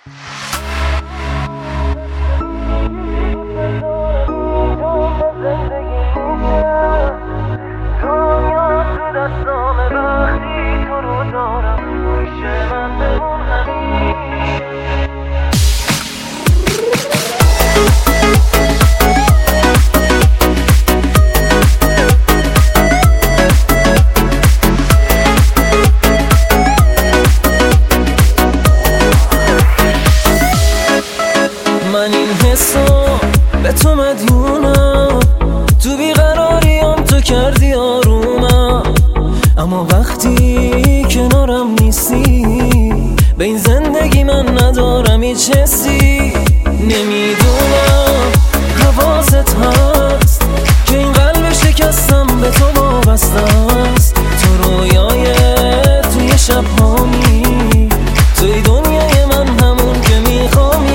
من این حسو به تو مدیونم، تو بیقراریم تو کردی آرومم، اما وقتی کنارم نیستی به این زندگی من ندارم هیچ حسی. نمیدونم حواست هست که این قلب شکستم به تو وابسته است. تو رویای توی شب هامی، توی دنیای من همون که میخوامی.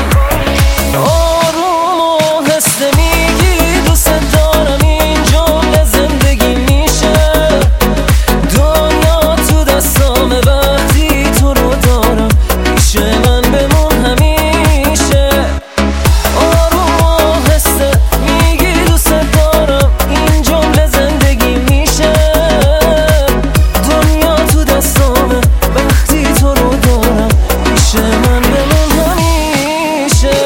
آروم و هسته میگی دوست دارم، این جمله زندگی میشه. دنیا تو دستامه وقتی تو رو دارم، پیش من بمون همیشه. آروم و هسته میگی دوست دارم، این جمله زندگی میشه. دنیا تو دستامه وقتی تو رو دارم، پیش من بمون همیشه.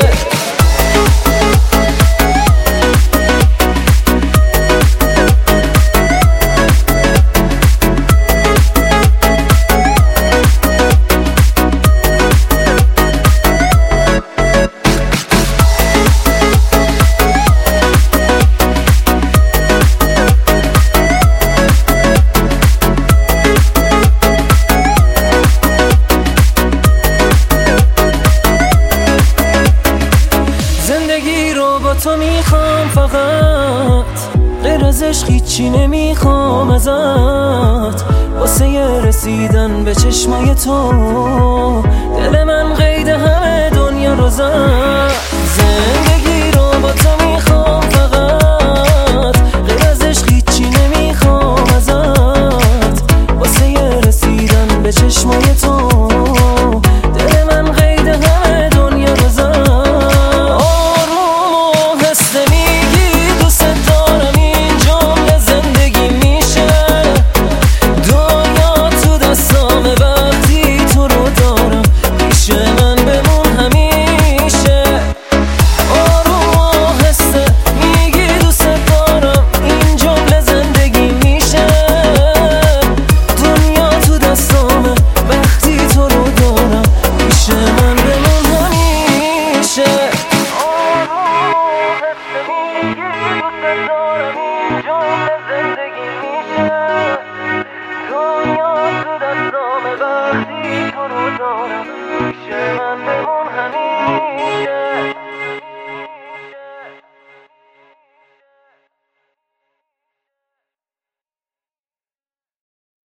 زندگی رو با تو میخوام، فقط غیر از عشق هیچی نمیخوام ازت. واسه رسیدن به چشمای تو دل من قید همه دنیا رو زد. زندگی رو با تو میخوام، فقط غیر از عشق هیچی نمیخوام ازت. واسه رسیدن به چشمای تو دل من قید همه دنیا رو زد. زندگی میشه دنیا